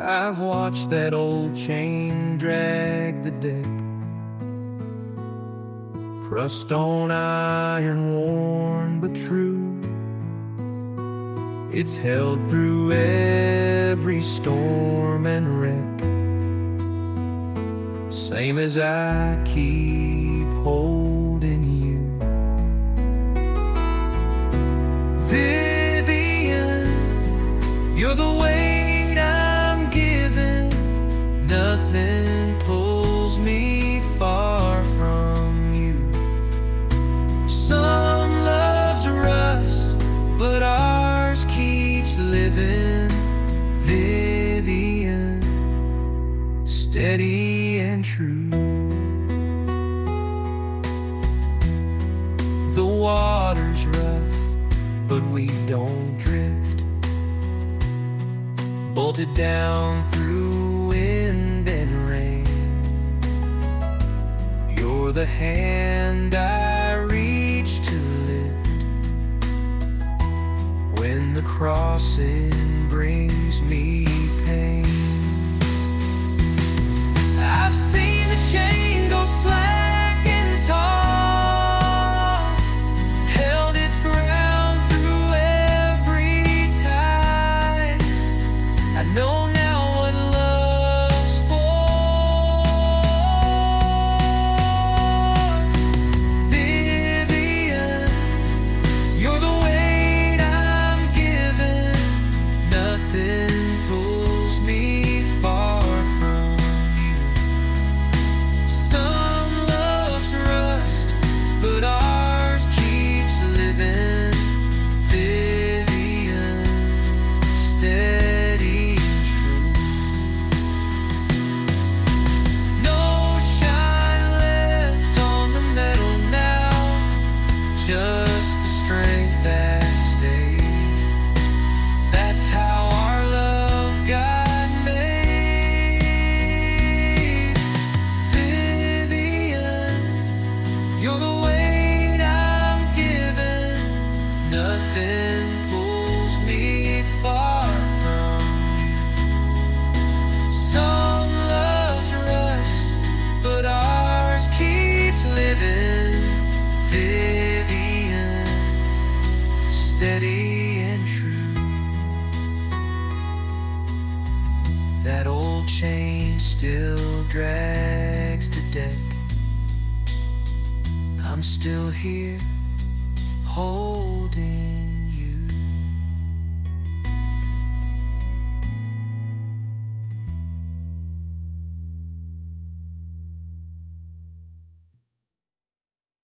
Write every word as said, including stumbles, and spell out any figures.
I've watched that old chain drag the deck, crust on iron, worn but true. It's held through every storm and wreck, same as I keep holding you. Vivian, you're the weight I'm given. Nothing pulls me far from you. Some loves rust, but ours keeps living. Vivian, steady and true. The water's rough, but we don't drift, bolted down through wind and rain. You're the hand I reach to lift when the crossing brings me pain. I've seen the chain go slack and taut, held its ground through every tide. I know now what love's for. Vivian, you're the weight I'm given. Nothing pulls me far from you. Some loves rust, but ours keeps living. Vivian, steady and true. No shine left on the metal now, just the strength that stayed. That's how our love got made. Vivian, you're the weight I'm given. Nothing pulls me far from you. Some loves rust, but ours keeps living. Vivian, steady and true. That old chain still drags the deck. I'm still here, holding